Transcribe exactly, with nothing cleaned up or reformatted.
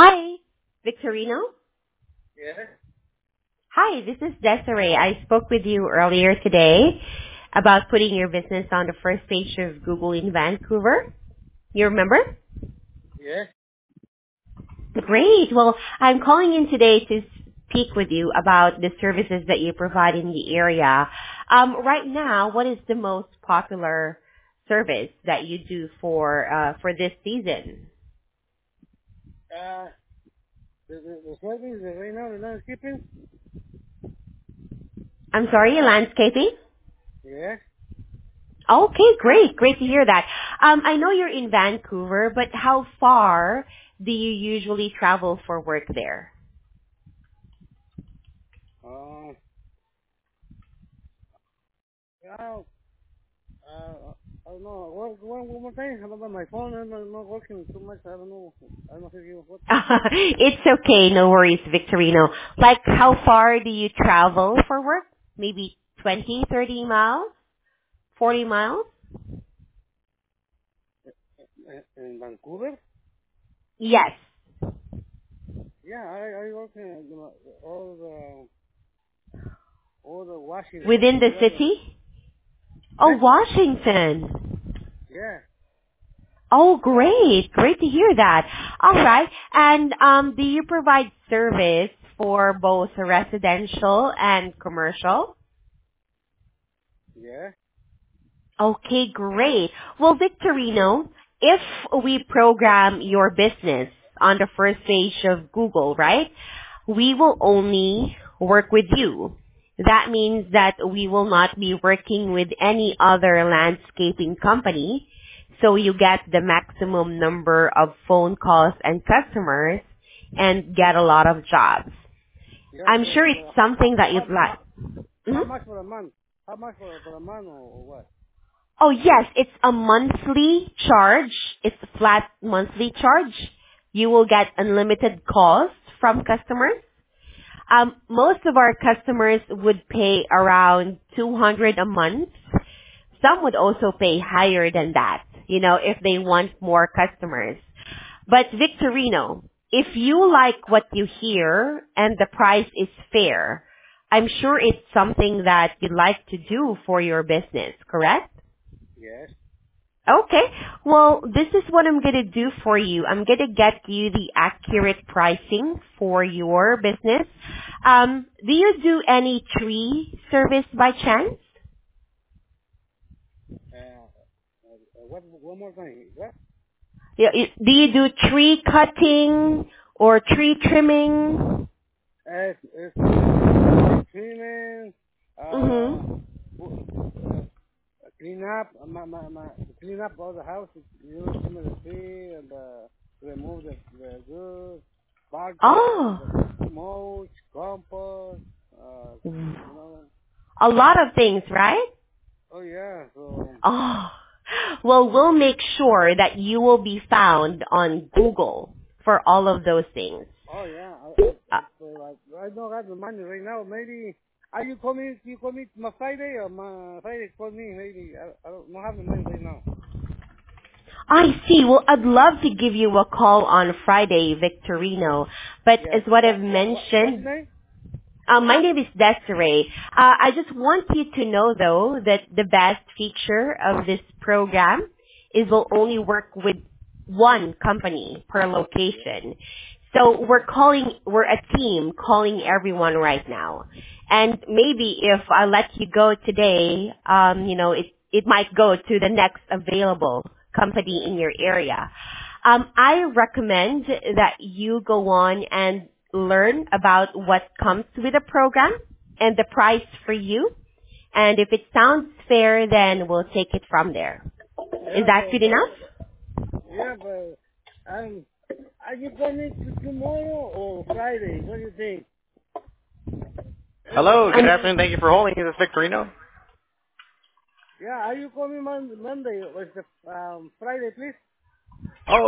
Hi, Victorino. Yes. Hi, this is Desiree. I spoke with you earlier today about putting your business on the first page of Google in Vancouver. You remember? Yes. Great. Well, I'm calling in today to speak with you about the services that you provide in the area. Um, right now, what is the most popular service that you do for uh, for this season? Uh, the, the, the service the right now, the landscaping? I'm sorry, landscaping? Yes. Okay, great. Great to hear that. Um, I know you're in Vancouver, but how far do you usually travel for work there? Uh, yeah, uh, I don't know. One, one, one more time. How about my phone? I'm not, not working too much. I don't know. I don't know if you what. It's okay, no worries, Victorino. Like, how far do you travel for work? Maybe twenty, thirty miles? forty miles? In in Vancouver? Yes. Yeah, I, I work in, you know, all the, all the Within Washington. the Yeah, the, city? Oh, yes. Washington. Yeah. Oh, great. Great to hear that. All right. And um, do you provide service for both residential and commercial? Yeah. Okay, great. Well, Victorino, if we program your business on the first page of Google, right, we will only work with you. That means that we will not be working with any other landscaping company, so you get the maximum number of phone calls and customers and get a lot of jobs. Yeah, I'm but, sure it's but how, something that how, you'd like. how, how Mhm. much for a month? How much for, for a month or, or what? Oh yes, it's a monthly charge. It's a flat monthly charge. You will get unlimited calls from customers. Um, most of our customers would pay around two hundred a month. Some would also pay higher than that, you know, if they want more customers. But Victorino, if you like what you hear and the price is fair, I'm sure it's something that you'd like to do for your business, correct? Yes. Okay. Well, this is what I'm going to do for you. I'm going to get you the accurate pricing for your business. Um, do you do any tree service by chance? Uh, uh, what, one more thing. What? Yeah, y- Do you do tree cutting or tree trimming? It's, it's, uh, tree cleaning, uh, Mm-hmm. w- uh, clean up, uh, my, my, my, clean up all the house, you know, trim the tree and, uh, remove the, the good, bark, uh, the Oh, mulch, compost, uh, you know. a lot of things, right? Oh yeah, so, Oh, well, we'll make sure that you will be found on Google for all of those things. oh yeah, I, I, Uh, it's, uh, like, I don't have the money right now, maybe, are you call me, you call me my Friday or my Friday call me, maybe, I, I don't, don't have the money right now. I see. Well, I'd love to give you a call on Friday, Victorino. But as Yes. what I've What, what, what, what's your mentioned, name? uh, my name is Desiree. Uh, I just want you to know, though, that the best feature of this program is we'll only work with one company per Yeah. location. So we're calling, we're a team calling everyone right now. And maybe if I let you go today, um, you know, it, it might go to the next available company Yeah. in your area. Um, I recommend that you go on and learn about what comes with the program and the price for you. And if it sounds fair, then we'll take it from there. Is Yeah, that but, good enough? but, yeah, but, um, are you coming to tomorrow or Friday? What do you think? Hello, good Um, afternoon. Thank you for holding. This is Victorino. Yeah, are you coming Mon- Monday or is the, um, Friday, please?